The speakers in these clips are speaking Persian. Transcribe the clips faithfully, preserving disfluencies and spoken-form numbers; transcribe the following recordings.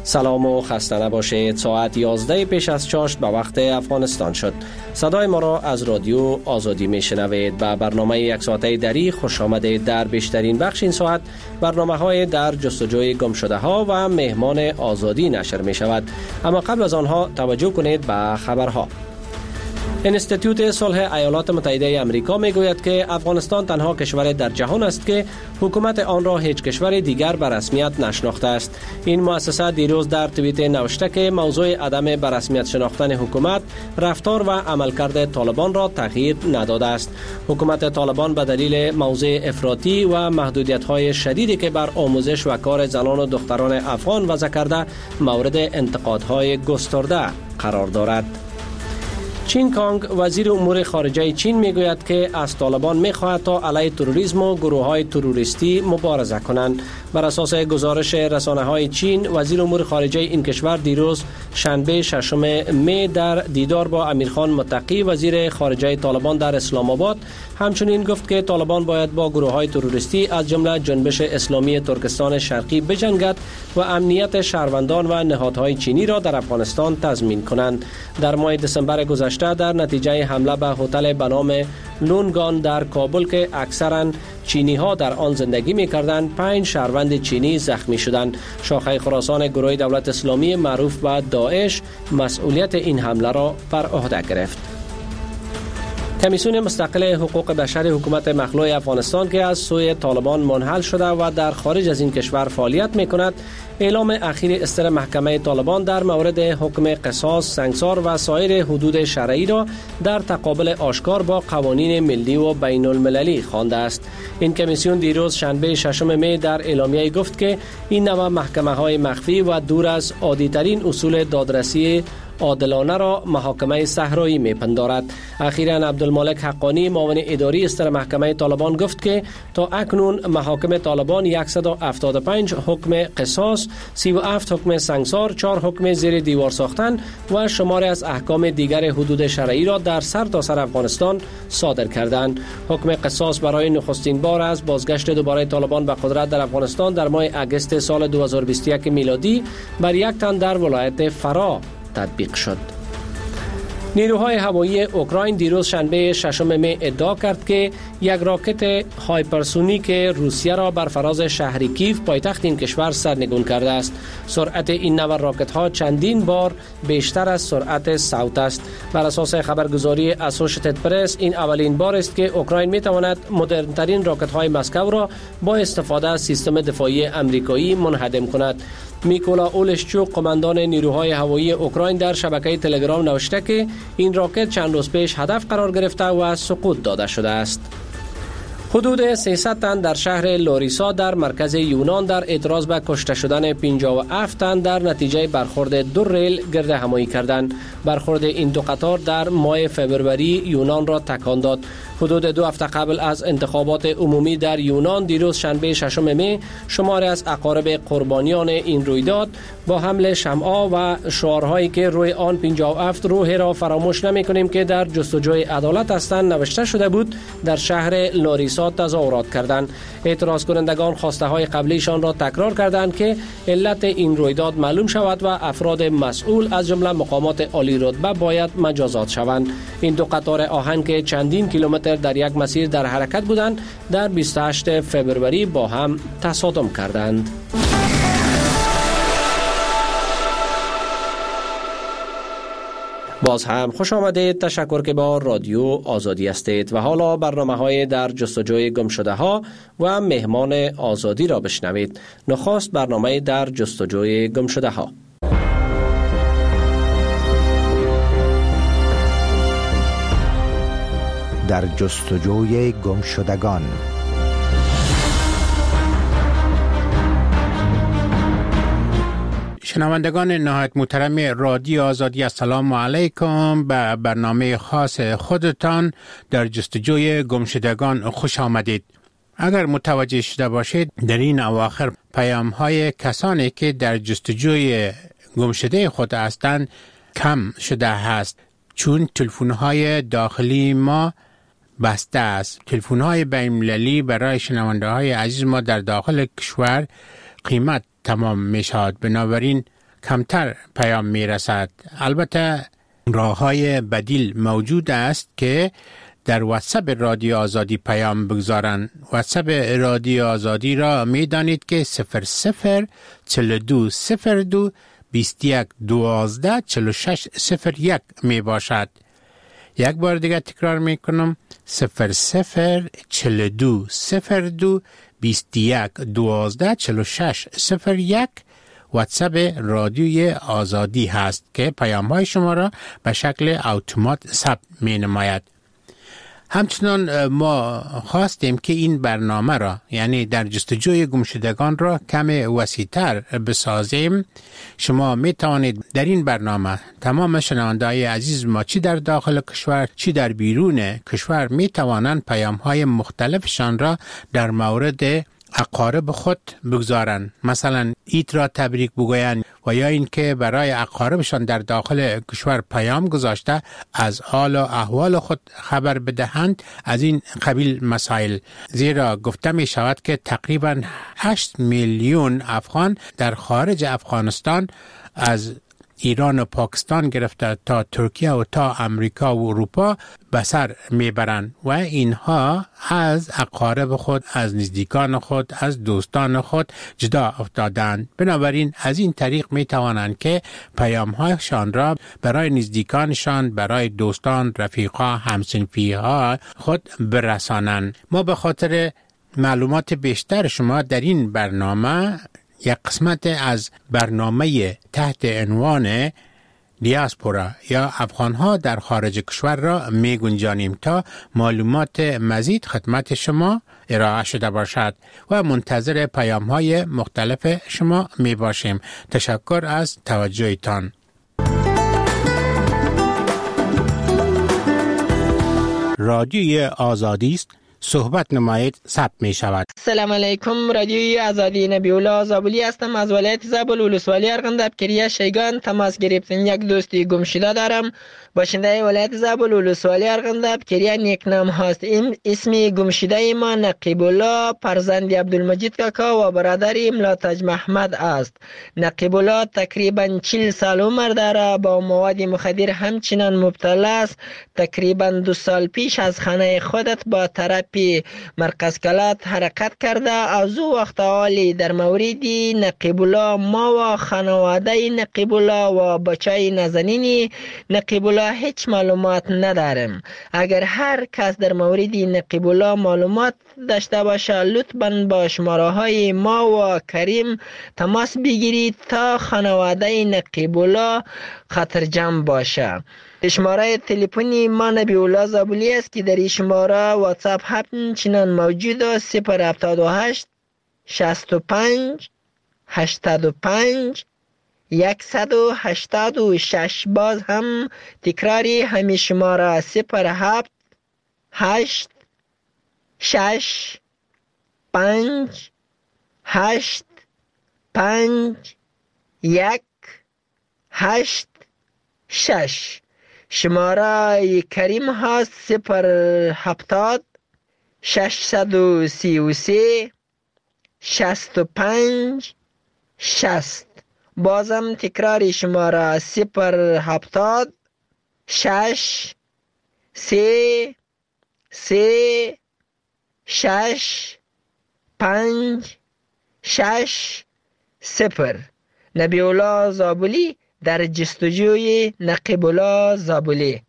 سلام و خسته نباشید. ساعت یازده پیش از چاشت به وقت افغانستان شد. صدای ما را از رادیو آزادی میشنوید. به برنامه یک ساعته دری خوش آمدید. در بیشترین بخش این ساعت برنامه های در جستجوی گم شده ها و مهمان آزادی نشر می شود. اما قبل از آنها توجه کنید به خبرها. انستیتوت صلح ایالات متحده آمریکا میگوید که افغانستان تنها کشور در جهان است که حکومت آن را هیچ کشور دیگر به رسمیت نشناخته است. این مؤسسه دیروز در توییت نوشته که موضوع عدم به رسمیت شناختن حکومت رفتار و عملکرد طالبان را تغییر نداده است. حکومت طالبان به دلیل موضع افراطی و محدودیت‌های شدیدی که بر آموزش و کار زنان و دختران افغان وضع کرده مورد انتقادهای گسترده قرار دارد. چین کانگ وزیر امور خارجه چین میگوید که از طالبان میخواهد تا علیه تروریسم و گروه های تروریستی مبارزه کنند. بر اساس گزارش رسانه های چین، وزیر امور خارجه این کشور دیروز شنبه ششم می در دیدار با امیرخان متقی وزیر خارجه طالبان در اسلام آباد همچنین گفت که طالبان باید با گروه های تروریستی از جمله جنبش اسلامی ترکستان شرقی بجنگد و امنیت شهروندان و نهادهای چینی را در افغانستان تضمین کنند. در ماه دسامبر گذشته در نتیجه حمله به هتل به نام لونگان در کابل که اکثرا چینی ها در آن زندگی می کردند، پنج شهروند چینی زخمی شدند. شاخه خراسان گروه دولت اسلامی معروف به داعش مسئولیت این حمله را بر عهده گرفت. کمیسیون مستقل حقوق بشر حکومت مخلوع افغانستان که از سوی طالبان منحل شده و در خارج از این کشور فعالیت می کند، اعلام اخیر استر محکمه طالبان در مورد حکم قصاص، سنگسار و سایر حدود شرعی را در تقابل آشکار با قوانین ملی و بین المللی خوانده است. این کمیسیون دیروز شنبه ششم می در اعلامیه گفت که این نوع محکمه های مخفی و دور از عادی ترین اصول دادرسی عادلانه را محاکمه صحرایی میپندارد. اخیراً عبدالمالک حقانی معاون اداری استر محکمه طالبان گفت که تا اکنون محاکم طالبان صد و هفتاد و پنج حکم قصاص، سی و هفت حکم سنگسار، چهار حکم زیر دیوار ساختن و شماری از احکام دیگر حدود شرعی را در سر تا سر افغانستان صادر کردند. حکم قصاص برای نخستین بار از بازگشت دوباره طالبان به قدرت در افغانستان در ماه اگست سال دو هزار و بیست و یک میلادی بر یک تن در ولایت فرا تطبیق شد. نیروهای هوایی اوکراین دیروز شنبه ششم می ادعا کرد که یک راکت هایپرسونیک روسیه را بر فراز شهر کیف پایتخت این کشور سرنگون کرده است. سرعت این نوع راکت ها چندین بار بیشتر از سرعت صوت است. بر اساس خبرگزاری اسوشیتد پرس این اولین بار است که اوکراین می تواند مدرن ترین راکت های مسکو را با استفاده از سیستم دفاعی امریکایی منهدم کند. میکولا اولشچوک قماندان نیروهای هوایی اوکراین در شبکه تلگرام نوشته که این راکت چند روز پیش هدف قرار گرفته و سقوط داده شده است. حدود سیصد تن در شهر لوریسا در مرکز یونان در اعتراض به کشته شدن پنجاه و هفت تن در نتیجه برخورد دو ریل گرد همایی کردند. برخورد این دو قطار در ماه فوریه یونان را تکان داد. حدود دو هفته قبل از انتخابات عمومی در یونان دیروز شنبه ششم می شماری از اقارب قربانیان این رویداد با حمل شمعا و شعارهایی که روی آن پنجاه و هفت روح را فراموش نمی کنیم که در جستجوی عدالت هستند نوشته شده بود در شهر لوریسا تظاهرات کردند. اعتراض کنندگان خواسته های قبلیشان را تکرار کردند که علت این رویداد معلوم شود و افراد مسئول از جمله مقامات عالی رتبه باید مجازات شوند. این دو قطار آهن که چندین کیلومتر در یک مسیر در حرکت بودند در بیست و هشتم فوریه با هم تصادم کردند. باز هم خوش آمدید. تشکر که با رادیو آزادی هستید و حالا برنامه های در جستجوی گم شده ها و مهمان آزادی را بشنوید. نخست برنامه در جستجوی گم شده ها. در جستجوی گم شدگان. شنوندگان نهایت محترم رادیو آزادی، السلام علیکم. به برنامه خاص خودتان در جستجوی گمشدگان خوش آمدید. اگر متوجه شده باشید در این اواخر پیام های کسانی که در جستجوی گمشده خود هستند کم شده است، چون تلفن های داخلی ما بسته است. تلفن های بین‌المللی برای شنونده های عزیز ما در داخل کشور قیمت تمام می شود، بنابراین کمتر پیام می رسد. البته راه های بدیل موجود است که در واتساپ رادیو آزادی پیام بگذارند. واتساپ رادیو آزادی را می دانید که صفر صفر چهل و دو صفر دو بیست و یک دوازده چهل و شش صفر یک می باشد. یک بار دیگه تکرار می کنم: صفر صفر چهل و دو صفر دو بیست و یک دوازده چهل و شش صفر یک واتساپ رادیوی آزادی هست که پیام های شما را به شکل اتومات ثبت می نماید. همچنان ما خواستیم که این برنامه را، یعنی در جستجوی گمشدگان را کم وسیع‌تر بسازیم. شما می توانید در این برنامه تمام شنونده‌های عزیز ما چی در داخل کشور چی در بیرون کشور می توانند پیام های مختلفشان را در مورد اقارب خود بگذارند. مثلا عید را تبریک بگویند و یا اینکه برای اقاربشان در داخل کشور پیام گذاشته از حال و احوال خود خبر بدهند. از این قبیل مسائل، زیرا گفته می شود که تقریبا هشت میلیون افغان در خارج افغانستان از ایران و پاکستان گرفته تا ترکیه و تا امریکا و اروپا به سر میبرند و اینها از اقارب خود، از نزدیکان خود، از دوستان خود جدا افتادند. بنابراین از این طریق می توانند که پیام هایشان را برای نزدیکانشان، برای دوستان، رفیقا، همسنفی ها خود برسانند. ما به خاطر معلومات بیشتر شما در این برنامه یک قسمت از برنامه تحت عنوان دیاسپورا یا افغانها در خارج کشور را می گنجانیم تا معلومات مزید خدمت شما ارائه شده باشد و منتظر پیام های مختلف شما می باشیم. تشکر از توجهتان. رادیوی آزادی است. صحبت نمایید ثبت می شود. سلام علیکم. رادیوی آزادی نبی الله زابلی هستم. از ولایت زابل ولسوالی ارغنداب کریه شیگان تماس گرفتن. یک دوستی گم شده دارم. باشنده ولایت زابل ولسوالی ارغنداب کریه نیکنام هست. اسمی گم شده ما نقیب الله فرزند عبدالمجید کاکا و برادر ملاتج محمد است. نقیب الله تقریبا چهل سال عمر دارد. با مواد مخدر همچنان مبتلا است. تقریبا دو سال پیش از خانه خودت با طرف مرکز کلات حرکت کرده. از او وقت حالی در موردی نقیب الله ما و خانواده نقیب الله و بچه نازنین نقیب الله هیچ معلومات نداریم. اگر هر کس در موردی نقیب الله معلومات داشته باشه لطفاً با شماره های ما و کریم تماس بگیرید تا خانواده نقیب الله خطرجم باشه. شماره تلفنی ما نبی الله زابلی است که در این شماره واتساپ همچنان موجود است. صفر هفتاد و هشت شصت و پنج هشتاد و پنج صد و هشتاد و شش. باز هم تکراری همین شماره صفر هفت هشت شش پنج هشت پنج یک هشت شش. شماره کریم هست صفر هفتاد ششصد و سی و سه شصت و پنج شصت. بازم تکراری شماره صفر هفتاد شش سه سه شش پنج شش صفر. نبی الله زابلی در جستجوی نقیب الله زابلی.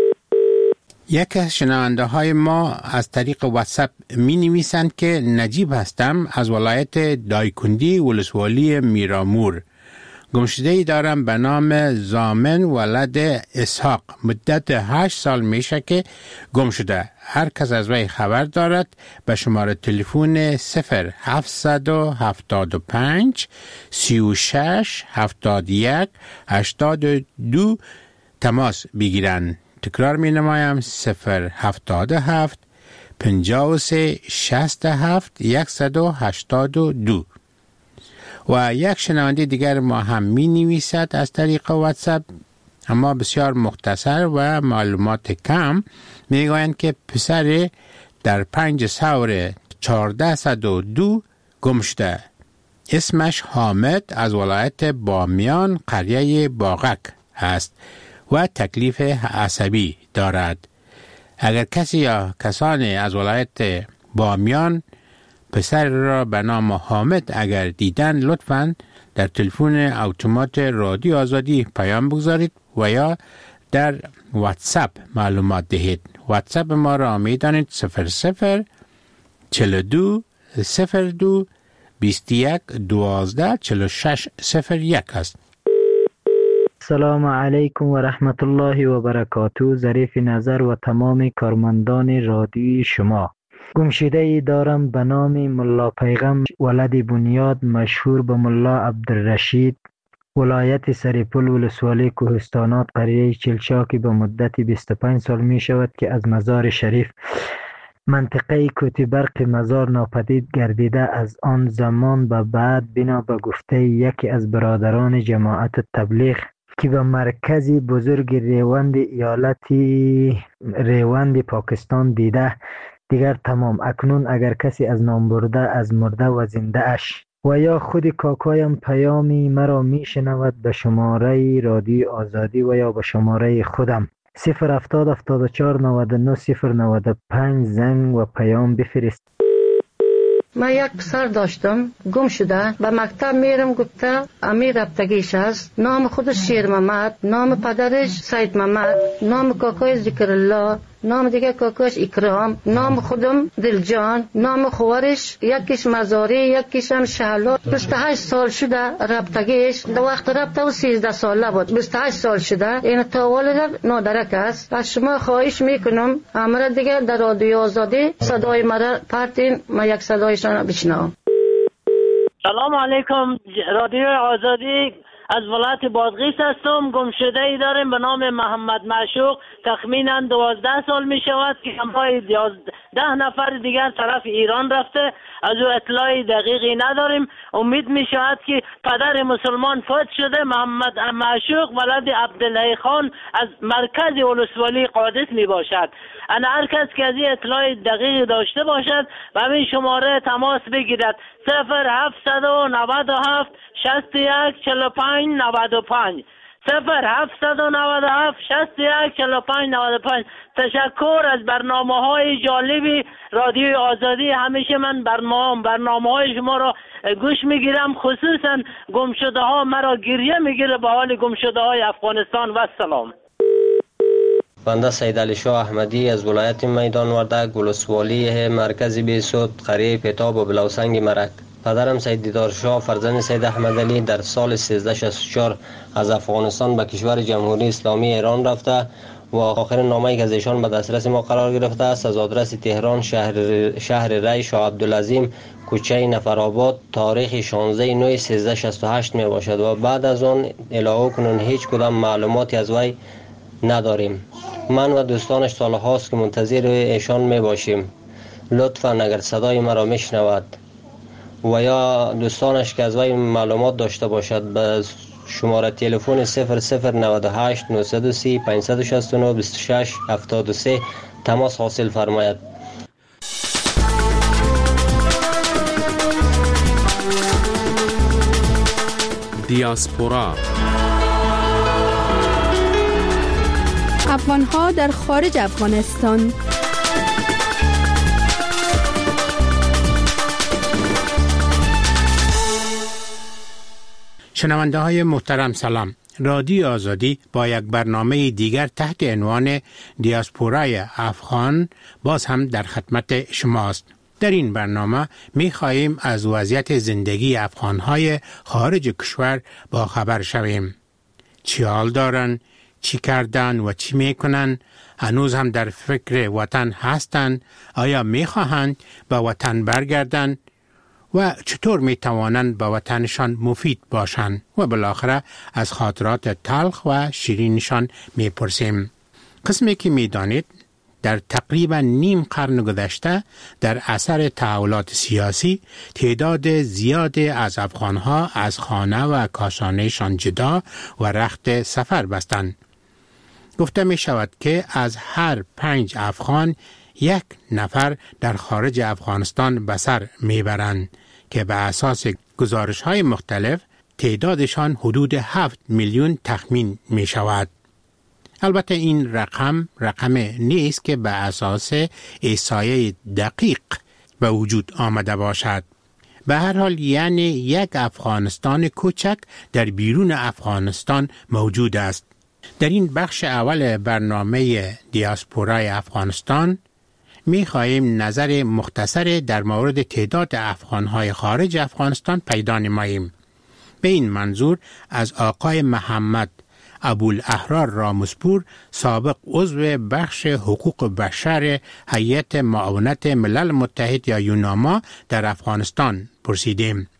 یک از شنونده های ما از طریق واتساپ می نویسند که نجیب هستم از ولایت دایکندی ولسوالی میرامور. گمشده‌ای دارم به نام زامن ولد اسحاق. مدت هشت سال میشه که گم شده. هر کس از وی خبر دارد به شماره تلفن صفر هفتصد و هفتاد و پنج سی و شش هفتاد و یک هشتاد و دو تماس بگیرند. تکرار می نمایم صفر هفتاد و هفت پنجاه و سه شصت و هفت صد و هشتاد و دو. و یک شنونده دیگر ما هم می نویسد از طریق واتساپ، اما بسیار مختصر و معلومات کم. می گویند که پسر در پنج سور چهارده صد و دو گم شده. اسمش حامد از ولایت بامیان قریه باغک است و تکلیف عصبی دارد. اگر کسی یا کسانی از ولایت بامیان پسر را به نام حامد اگر دیدن لطفاً در تلفن اتومات رادیو آزادی پیام بگذارید و یا در واتساپ معلومات دهید. واتساپ ما را می دانید صفر صفر چهل و دو صفر دو بیست و یک دوازده چهل و شش صفر یک است. السلام علیکم و رحمت الله و برکاته. ظریف نظر و تمام کارمندان رادیوی شما. گمشده ای دارم به نام ملا پیغم ولد بنیاد مشهور به ملا عبدالرشید، ولایت سریپل ولسوالی کوهستانات قریه چلچاکی به مدت بیست و پنج سال می شود که از مزار شریف منطقه کوتی برق مزار ناپدید گردیده. از آن زمان به بعد بنا به گفته یکی از برادران جماعت تبلیغ که به مرکزی بزرگ ریوند ایالتی ریوند پاکستان دیده دیگر تمام. اکنون اگر کسی از نام برده از مرده و زنده اش و یا خود کاکایم پیامی مرا می شنود به شماره رادیو آزادی و یا به شماره خودم صفر هفتاد هفتاد و چهار نود و نه صفر نود و پنج زنگ و پیام بفرست. من یک پسر داشتم گم شده، به مکتب میرم گفته امیر رفتگیش است، نام خودش شیر محمد، نام پدرش سید محمد، نام کاکای ذکر الله، نام دیگه کاکاش اکرام، نام خودم دلجان، نام خوارش یکیش مزاری یکیش هم شهلا. بیست و هشت سال شده رفتگیش، در وقت رفته و سیزده ساله بود، بیست و هشت سال شده. این تاولد نادرک است. از شما خواهش میکنم امر دیگه در رادیو آزادی صدای مرا پرتین، ما یک صدایشان بشنوم. سلام علیکم. رادیو آزادی از ولایت بادغیس هستم. گمشده ای داریم به نام محمد معشوق، تخمینا دوازده سال می شود که همراه ده نفر دیگر طرف ایران رفته. از او اطلاعی دقیقی نداریم. امید می شود که پدر مسلمان فوت شده. محمد معشوق ولد عبدالله خان از مرکز ولسوالی قادس می باشد. انا هر کس که از این اطلاع دقیقی داشته باشد و همین شماره تماس بگیرد صفر هفتصد و نود و هفت شصت و یک چهل و پنج نود و پنج صفر هفتصد و نود و هفت شصت و یک چهل و پنج نود و پنج. تشکر از برنامه های جالبی رادیو آزادی. همیشه من برنامه برنامه های شما را گوش میگیرم، خصوصا گمشده ها مرا گریه میگیره به حال گمشده های افغانستان. و سلام. بنده سید علی شاه احمدی از ولایت میدان وردک ولسوالی مرکز بیسود قریه پتاب و بلوسنگ مرک. پدرم سید دیدار شاه فرزند سید احمد علی در سال سیزده شصت و چهار از افغانستان به کشور جمهوری اسلامی ایران رفته و آخرین نامه‌ای که از ایشان به دسترس ما قرار گرفته است از آدرس تهران شهر شهر ری شاه عبدالعظیم کوچه نفرآباد تاریخ شانزده نوامبر سیزده شصت و هشت می باشد و بعد از آن الهو کنون هیچ کدام معلوماتی از وی نداریم. من و دوستانش سالهاست که منتظر ایشان می باشیم. لطفاً اگر صدای مرا میشنود و یا دوستانش که از وی معلومات داشته باشد به شماره تلفن صفر صفر نود و هشت نهصد و سی پانصد و شصت و نه بیست و شش هفتاد و سه تماس حاصل فرماید. دیاسپورا افغان‌ها در خارج افغانستان. شنونده های محترم سلام. رادیو آزادی با یک برنامه دیگر تحت عنوان دیاسپورای افغان باز هم در خدمت شماست. در این برنامه می خواهیم از وضعیت زندگی افغانهای خارج کشور با خبر شویم. چی حال دارن، چی کردن و چی می کنن، هنوز هم در فکر وطن هستند، آیا می خواهند به وطن برگردند و چطور می توانند به وطنشان مفید باشند و بالاخره از خاطرات تلخ و شیرینشان می پرسیم. قسمی که می دانید در تقریبا نیم قرن گذشته در اثر تحولات سیاسی تعداد زیادی از افغانها از خانه و کاشانهشان جدا و رخت سفر بستند. گفته می شود که از هر پنج افغان یک نفر در خارج افغانستان به سر می برند که به اساس گزارش های مختلف تعدادشان حدود هفت میلیون تخمین می شود. البته این رقم رقم نیست که به اساس احصایه دقیق به وجود آمده باشد. به هر حال یعنی یک افغانستان کوچک در بیرون افغانستان موجود است. در این بخش اول برنامه دیاسپورای افغانستان می خواهیم نظر مختصر در مورد تعداد افغانهای خارج افغانستان پیدا نماییم. به این منظور از آقای محمد ابوالاحرار رامسپور، سابق عضو بخش حقوق بشر هیئت معاونت ملل متحد یا یوناما در افغانستان پرسیدیم.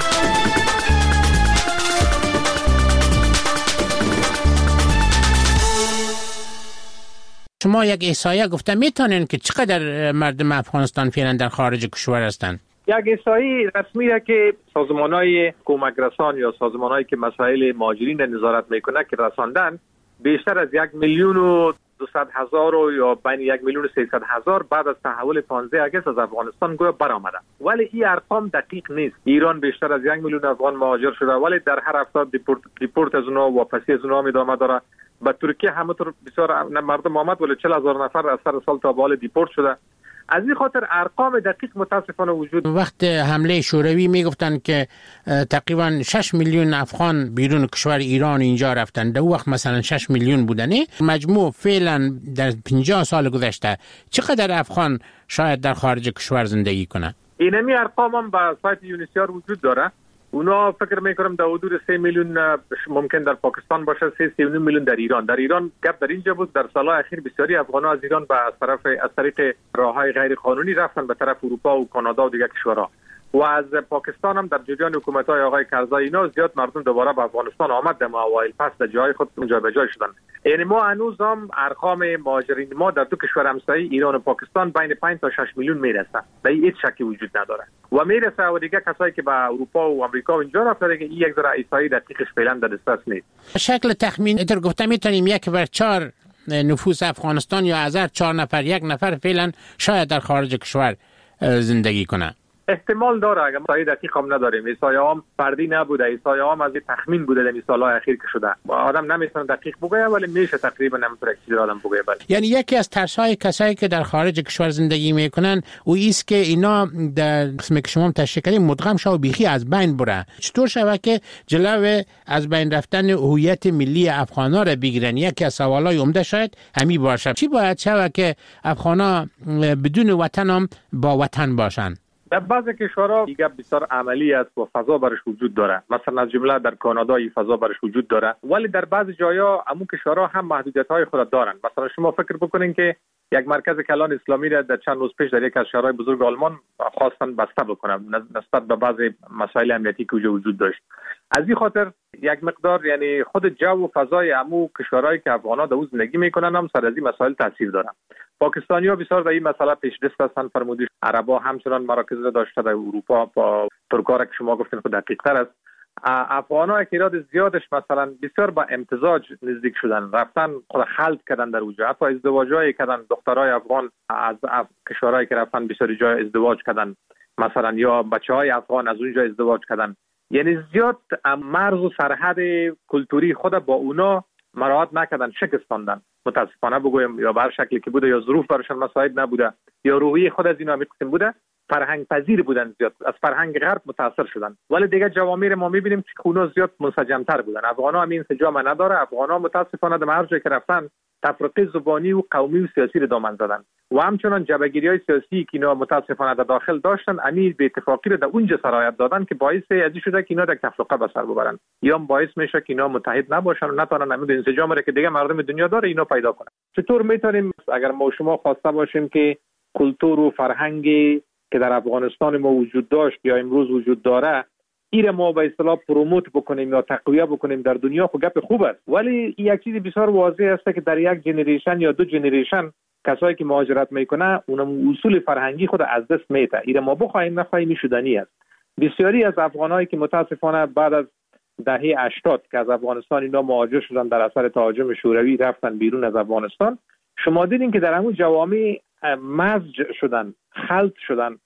شما یک احصایه گفته میتونین که چقدر مردم افغانستان فعلا در خارج کشور هستند؟ یک احصایی رسمیه که سازمان‌های کمک رسان یا سازمان‌هایی که مسائل مهاجرین نظارت میکنه که رساندن بیشتر از یک میلیون و دویست هزار و یا بین یک میلیون و سیصد هزار بعد از تحول پانزده اگست از افغانستان گویا برآمده. ولی این ارقام دقیق نیست. ایران بیشتر از یک میلیون افغان مهاجر شده ولی در هر هفته دیپورت دیپورت از اونها واپسی از اونها ادامه داره. به ترکیه همونطور بسیار مردم آمد ولی چهل هزار نفر از سر سال تا به حال دیپورت شده. از این خاطر ارقام دقیق متاسفانه وجود. وقت حمله شوروی میگفتن که تقریبا شش میلیون افغان بیرون کشور ایران اینجا رفتن. در وقت مثلا شش میلیون بودنه. مجموع فعلا در پنجاه سال گذشته چقدر افغان شاید در خارج کشور زندگی کنه؟ اینمی ارقام هم به سایت یونیسیار وجود داره. اونا فکر میکنم در حدود سه میلیون ممکن در پاکستان باشه، سه سه میلیون در ایران. در ایران گپ در اینجا بود در سالهای اخیر بسیاری افغان‌ها از ایران به از طرف از طریق راههای غیر قانونی رفتن به طرف اروپا و کانادا و دیگر کشورها. و از پاکستان هم در جریان حکومت‌های آقای کرزای اینا زیاد مردم دوباره به افغانستان آمد در اوایل پس در جای خود اونجا به جای شدن. یعنی ما هنوز هم ارقام مهاجرین ما در دو کشور همسایه ایران و پاکستان بین پنج تا شش میلیون میرسه. به هیچ شکی وجود نداره. و میرسه و دیگه کسایی که به اروپا و آمریکا و اینجا رفتن که این یک ذره احصایی دقیقش فعلا در دسترس نیست. شکل تخمین اتر گفته میتونیم یک بر چهار نفوس افغانستان یا از هر چهار نفر یک نفر فعلا شاید در خارج کشور زندگی کنه. احتمال داره اگر احصایی دقیق هم نداریم. احصایه هم فردی نبوده، احصایه هم از تخمین بوده در سالهای اخیر که شده. آدم نمیتونه دقیق بگه ولی میشه تقریبا نمیتونه چیزی آدم بگه. بله یعنی یکی از ترس‌های کسایی که در خارج کشور زندگی میکنن او است که اینا در قسمی که شما تشریح کردین مدغم شو بیخی از بین بره. چطور شوه که جلو از بین رفتن هویت ملی افغانا را بگیرن؟ یکی از سوالای عمده شاید همین باشه. چی باید شوه که افغانا بدون وطن هم با وطن باشن؟ در بعضی کشورها دیگه بسیار عملی است و فضا برش وجود داره. مثلا از جمله در کانادا این فضا برش وجود داره. ولی در بعضی جاها همون کشورها هم محدودیت‌های خود دارن. مثلا شما فکر بکنین که یک مرکز کلان اسلامی را در چند روز پیش در یک از شهرهای بزرگ آلمان خواستن بسته بکنن نسبت به بعضی مسائل امنیتی که وجود داشت. از این خاطر یک مقدار یعنی خود جو و فضای عمو کشورهایی که افغان‌ها در اون زندگی میکنن هم سر از این مسائل تاثیر دارن. پاکستانی‌ها بسیار در این مسئله پیشرفت هستن. فرمودید عرب‌ها همچنان مراکز را داشته در اروپا با ترک‌ها که شما گفتین خود دقیق‌تر است. افغان‌ها که تعداد زیادش مثلا بسیار با امتزاج نزدیک شدن، رفتن خود خلط کردن در اونجا، حتی ازدواج‌های کردن. دخترای افغان از کشورهایی که رفتن بسیار جای ازدواج کردن مثلا، یا بچه‌های افغان از اونجا ازدواج کردن. یعنی زیاد مرز و سرحد کلتوری خود با اونا مراعات نکردن، شکستاندن. متاسفانه بگویم یا به هر شکلی که بوده یا ظروف براشون مساعد نبوده یا روحیه خود از اینا میگفتیم بوده، فرهنگ پذیر بودن، زیاد از فرهنگ غرب متاثر شدن. ولی دیگه جوامع ما میبینیم که اونا زیاد منسجم‌تر بودن. افغان‌ها هم این انسجام نداره. افغان‌ها متاسفانه در هر جایی که رفتن تفرقه زبانی و قومی و سیاسی رو دامن زدن و همچنان جبهه‌گیری‌های سیاسی که اینا متاسفانه در داخل داشتن امیر به اتفاقی رو در اونجا سرایت دادن که باعث ازی شده که اینا در تفرقه به سر ببرن یا باعث میشه که اینا متحد نباشن و نتونن همین انسجام رو که دیگه مردم دنیا داره اینا پیدا کنن. چطور میتونیم اگر ما شما خواسته باشیم که کلتور و فرهنگی که در افغانستان ما وجود داشت یا امروز وجود داره ایره ما به اصطلاح پروموت بکنیم یا تقویه بکنیم در دنیا، خب گپ خوب است. ولی یک چیز بسیار واضح است که در یک جنریشن یا دو جنریشن کسایی که مهاجرت میکنه اونم اصول فرهنگی خود از دست میده. ایره ما بخوایم نخواهیم شدنی است. بسیاری از افغانایی که متاسفانه بعد از دهه هشتاد که از افغانستان اینا مهاجر شدن در اثر تهاجم شوروی رفتن بیرون از افغانستان، شما دیدین که در همون جوامع مزج شدن، خلط شدن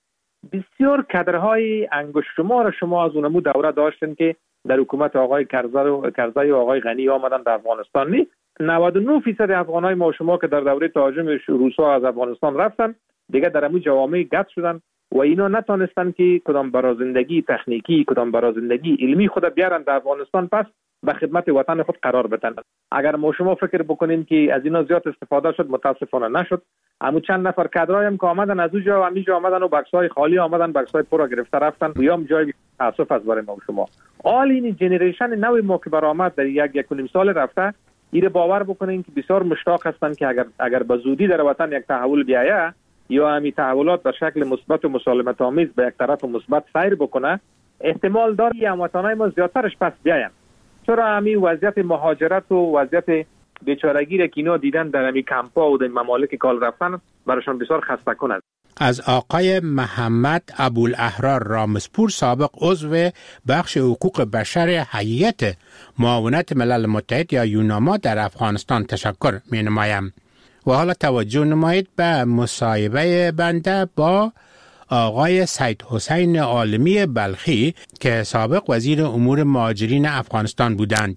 بسیار کادرهای انگشت شمار شما از اونمو دوره داشتن که در حکومت آقای کرزی و کرزی و آقای غنی آمدن در افغانستان. نی نود و نه درصد افغانای ما شما که در دوره تهاجم روسا از افغانستان رفتن دیگه در همون جوامع گت شدن و اینا نتونستن که کدام برازندگی تکنیکی کدام برازندگی علمی خود بیارن در افغانستان پس به خدمت وطن خود قرار بدن. اگر ما شما فکر بکنیم که از اینا زیاد استفاده شد متاسفانه نشد. اما چند نفر کادرای هم که آمدن از اونجا و همینجا آمدن و بکس‌های خالی آمدن بکس‌های پر گرفته رفتن بیام جای تاسف از برای ما شما. آل این جنریشن نوی ما که برآمد در یک یک و نیم سال رفته ایره باور بکنین که بسیار مشتاق هستن که اگر اگر به زودی در وطن یک تحول بیاید یا همین تحولات به شکل مثبت و مسالمت آمیز به یک طرف مثبت سیر بکنه احتمال داره هموطنای ما زیادترش پس بیاین. چرا همین وضعیت مهاجرت و وضعیت بیچارگی را که اینا دیدن در همین کمپا و در ممالک کال رفتن براشون بسیار خسته کنه. از آقای محمد ابوالاحرار رامسپور سابق عضو بخش حقوق بشر هیئت معاونت ملل متحد یا یوناما در افغانستان تشکر می نمایم. و حالا توجه نمایید به مصاحبه بنده با آقای سید حسین عالمی بلخی که سابق وزیر امور مهاجرین افغانستان بودند.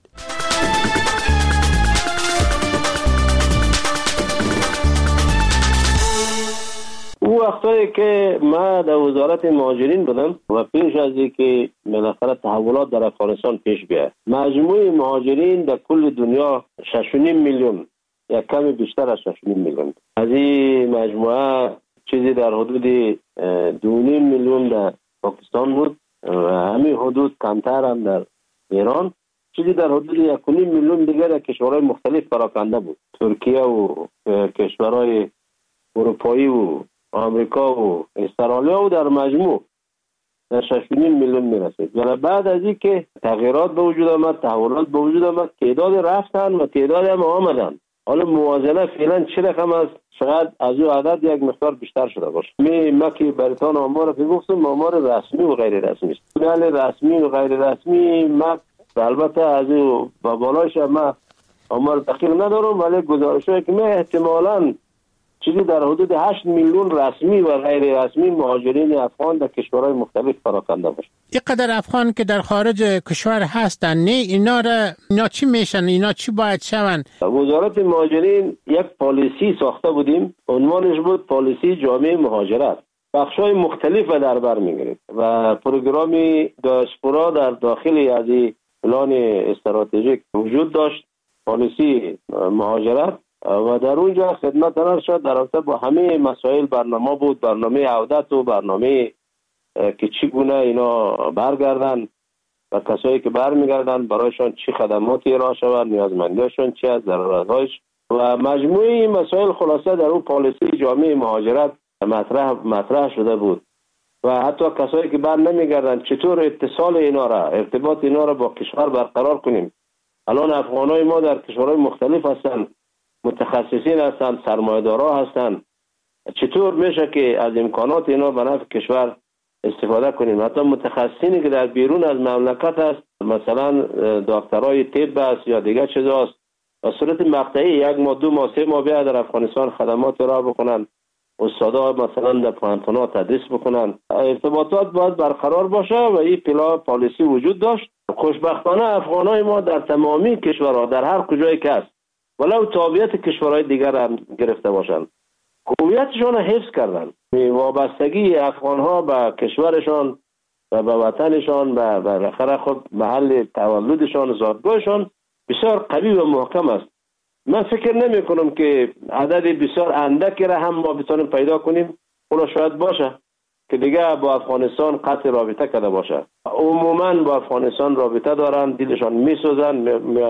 او وقتایی که ما در وزارت مهاجرین بودم و پیش از اینکه بالاخره تحولات در افغانستان پیش بیاد مجموع مهاجرین در کل دنیا شش و نیم میلیون یا کمی بیشتر از شش و نیم میلیون. از این مجموعه چیزی در حدود دو و نیم میلیون در پاکستان بود و همین حدود کمتر هم در ایران، چیزی در حدود یک و نیم میلیون دیگر در کشورهای مختلف پراکنده بود، ترکیه و کشورهای اروپایی و آمریکا و استرالیا و در مجموع در شش و نیم میلیون میرسید. ولی بعد از این که تغییرات به وجود آمد، تحولات به وجود آمد، تعداد رفتن و تعداد هم آمدن. حالا موازنه فعلا چه رقم است؟ شاید از او عدد یک مقدار بیشتر شده باشه. می ما که برتان آمار که گفتم آمار رسمی و غیر رسمی است. بله رسمی و غیر رسمی ما البته از او با بالایش ما آمار دقیق ندارم، ولی گزارش‌هایی که ما احتمالاً چیزی در حدود هشت میلیون رسمی و غیر رسمی مهاجرین افغان در کشورهای مختلف پراکنده باشه. اینقدر افغان که در خارج کشور هستن، نه اینا را اینا چی میشن؟ اینا چی باید شون؟ وزارت مهاجرین یک پالیسی ساخته بودیم، عنوانش بود پالیسی جامعه مهاجرت. بخش‌های مختلف در بر می‌گرفت و پروگرامی دیاسپورا در داخل از این پلان استراتژیک وجود داشت، پالیسی مهاجرت، و در اونجا خدمت ارشد در رابطه با همه مسائل برنامه بود، برنامه عودت و برنامه که چگونه اینا برگردن و کسایی که برمیگردن برایشان چی خدماتی ارائه شود، نیازمندیشون چی است، ضرورت‌هایش و مجموعه این مسائل خلاصه در اون پالیسی جامعه مهاجرت مطرح مطرح شده بود. و حتی کسایی که بر نمیگردن چطور اتصال اینا را، ارتباط اینا را با کشور برقرار کنیم. الان افغانای ما در کشورهای مختلف هستند، متخصصین هستند، سرمایه‌دارا هستند، چطور میشه که از امکانات اینا به نفع کشور استفاده کنیم؟ حتی متخصصینی که در بیرون از مملکت هست، مثلا دکترای طب است یا دیگه چیزاست، به صورت مقطعی یک ماه دو ماه سه ماه بیا در افغانستان خدمات ارائه بکنن، استادا مثلا در پانتونا تدریس بکنن. ارتباطات باید برقرار باشه و این پلا پالیسی وجود داشت. خوشبختانه افغانای ما در تمامی کشورها در هر کجایی که است ولو تابعیت کشورهای دیگر هم گرفته باشند هویتشان را حفظ کردن. وابستگی افغانها به کشورشان و به وطنشان و بالاخره خود محل تولدشان زادگاهشان بسیار قوی و محکم است. من فکر نمی کنم که عدد بسیار اندکی را هم ما بتونیم پیدا کنیم. اونا شاید باشه که دیگه با افغانستان قطع رابطه کرده باشه. عموما با افغانستان رابطه دارن، دلشان میسوزن،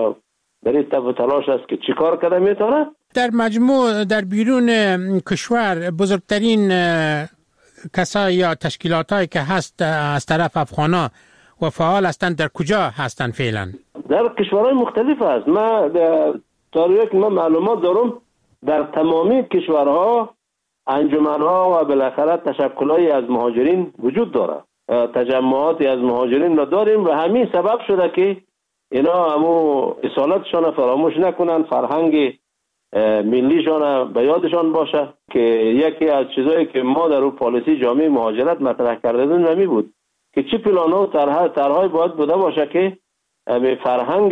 در این تف و تلاش است که چیکار کرده میتونه. در مجموع در بیرون کشور بزرگترین کسایی یا تشکیلات هایی که هست از طرف افغانا و فعال هستند در کجا هستند فعلا؟ در کشورهای مختلف است. ما تاریخ که من معلومات دارم در تمامی کشورها انجمنها و بالاخره تشکلایی از مهاجرین وجود داره، تجمعاتی از مهاجرین را داریم و همین سبب شده که اینا همو اصالتشان فراموش نکنن، فرهنگ ملیشان به یادشان باشه که یکی از چیزایی که ما در اون پالیسی جامعه مهاجرت مطرح کرده بودیم نمی بود که چه پلان‌ها و طرح طرح‌های باید بوده باشه که به فرهنگ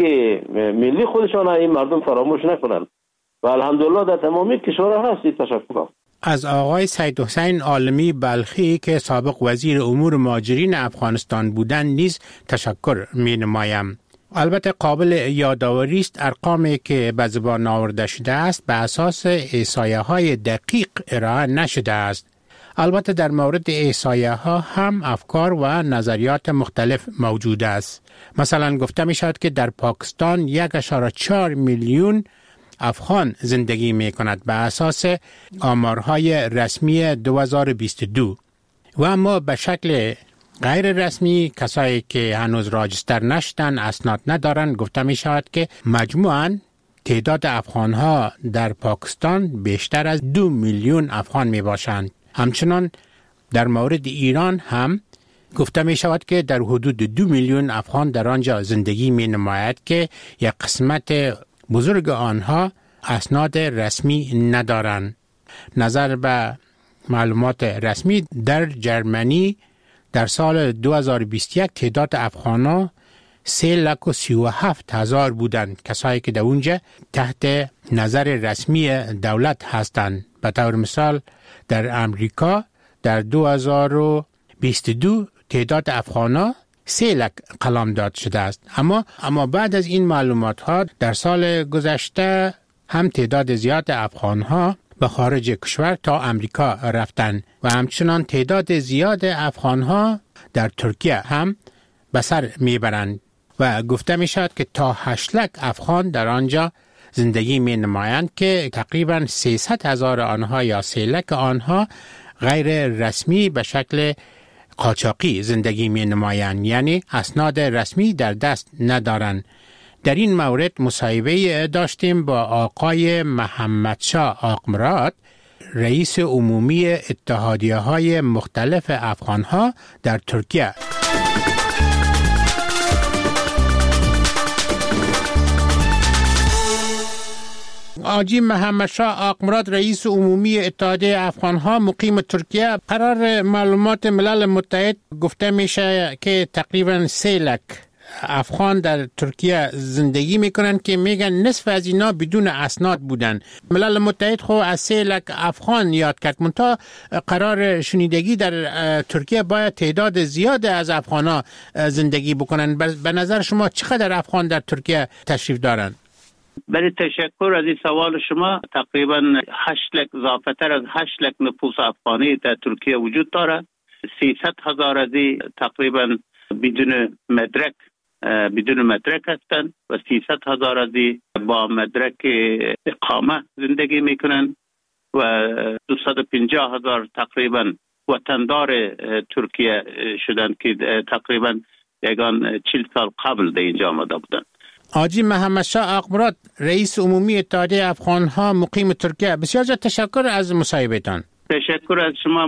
ملی خودشان این مردم فراموش نکنند و الحمدلله در تمامی کشورها هست. تشکر از آقای سید حسین عالمی بلخی که سابق وزیر امور مهاجرین افغانستان بودند نیز تشکر می نمایم. البته قابل یادآوری است ارقامی که به زبان آورده شده است به اساس احصایه های دقیق ارائه نشده است. البته در مورد احصایه ها هم افکار و نظریات مختلف موجود است. مثلا گفته می شود که در پاکستان یک و چهار میلیون افغان زندگی می کند به اساس آمارهای رسمی دو هزار و بیست و دو و اما به شکل غیر رسمی کسایی که هنوز راجستر نشدن اسناد ندارن گفته می شود که مجموعاً تعداد افغانها در پاکستان بیشتر از دو میلیون افغان می باشند. همچنان در مورد ایران هم گفته می شود که در حدود دو میلیون افغان در آنجا زندگی می نماید که یک قسمت بزرگ آنها اسناد رسمی ندارند. نظر به معلومات رسمی در جرمنی در سال دو هزار و بیست و یک تعداد افغان‌ها سه لک و سی و هفت هزار بودند، کسایی که در اونجا تحت نظر رسمی دولت هستند. به طور مثال در امریکا در دو هزار و بیست و دو تعداد افغان‌ها سه لک قلمداد شده است. اما اما بعد از این معلومات ها در سال گذشته هم تعداد زیاد افغان‌ها به خارج کشور تا امریکا رفتن و همچنان تعداد زیاد افغان‌ها در ترکیه هم به سر میبرند و گفته می شود که تا هشت لک افغان در آنجا زندگی می نمایند که تقریبا سیصد هزار آنها یا سه لک آنها غیر رسمی به شکل قاچاقی زندگی می نمایند، یعنی اسناد رسمی در دست ندارند. در این مورد مصاحبه داشتیم با آقای محمدشاه آقمراد، رئیس عمومی اتحادیه های مختلف افغانها در ترکیه. آجی محمدشاه آقمراد، رئیس عمومی اتحادیه افغانها مقیم ترکیه، قرار معلومات ملل متحد گفته میشه که تقریبا سه لک افغان در ترکیه زندگی میکنن که میگن نصف از اینا بدون اسناد بودن. ملل متحد خو از سه لک افغان یاد کرد، منتها قرار شنیدگی در ترکیه باید تعداد زیاد از افغانا زندگی بکنن. به نظر شما چقدر افغان در ترکیه تشریف دارن؟ بله، تشکر از این سوال شما. تقریبا هشت لک، اضافه تر از هشت لک نفوس افغانی در ترکیه وجود داره. سیصد هزار از این تقریبا بدون مدرک بدون مدرک هستند و سیصد هزار از این با مدرک اقامه زندگی میکنن و دویست و پنجاه هزار تقریبا وطندار ترکیه شدن که تقریبا یگان چهل سال قبل در اینجا آمده بودن. آجی محمدشاه آقمراد، رئیس عمومی اتحادیه افغانها مقیم ترکیه، بسیار زیاد تشکر از مصاحبهتان. تشکر از شما.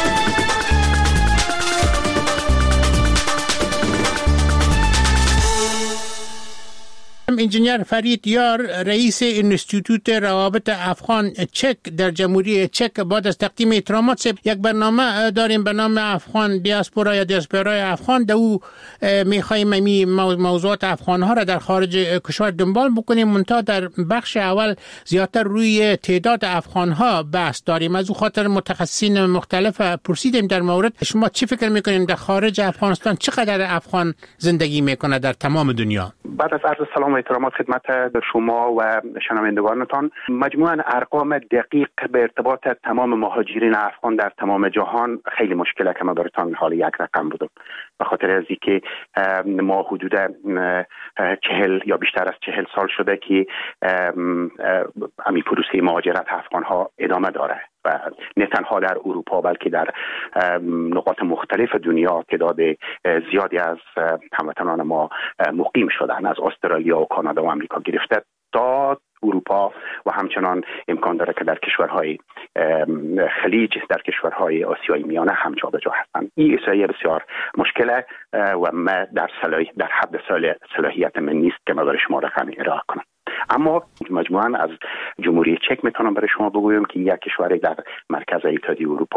انجینیر فرید یار، رئیس انستیتوت روابط افغان چک در جمهوری چک، بعد از تقدیم احترامات یک برنامه داریم به نام افغان دیاسپورا یا دیاسپورای افغان. در او میخواییم می موضوعات افغان ها را در خارج کشور دنبال بکنیم، منتها در بخش اول زیادتر روی تعداد افغان ها بحث داریم. از او خاطر متخصصین مختلف پرسیدیم در مورد شما چی فکر میکنین در خارج افغانستان چقدر افغان زندگی میکنه در تمام دنیا؟ بعد از عرض سلام و احترامات خدمت شما و شنوندگانتان، مجموعاً ارقام دقیق به ارتباط تمام مهاجرین افغان در تمام جهان خیلی مشکله که ما براتون حال یک رقم بودم، به خاطر از اینکه ما حدود چهل یا بیشتر از چهل سال شده که امی پروسه مهاجرت افغان ها ادامه داره و نه تنها در اروپا بلکه در نقاط مختلف دنیا تعداد زیادی از هموطنان ما مقیم شدن، از استرالیا و کانادا و آمریکا گرفته تا اروپا و همچنان امکان داره که در کشورهای خلیج، در کشورهای آسیای میانه هم جابجا هستند. این احصایه بسیار مشکله و ما در صلاح در حد صلاحیت من نیست که ما برای شما رقم ارائه کنم. اما مجموعاً از جمهوری چک میتونم برای شما بگویم که یک کشور در مرکز اتحادیه اروپا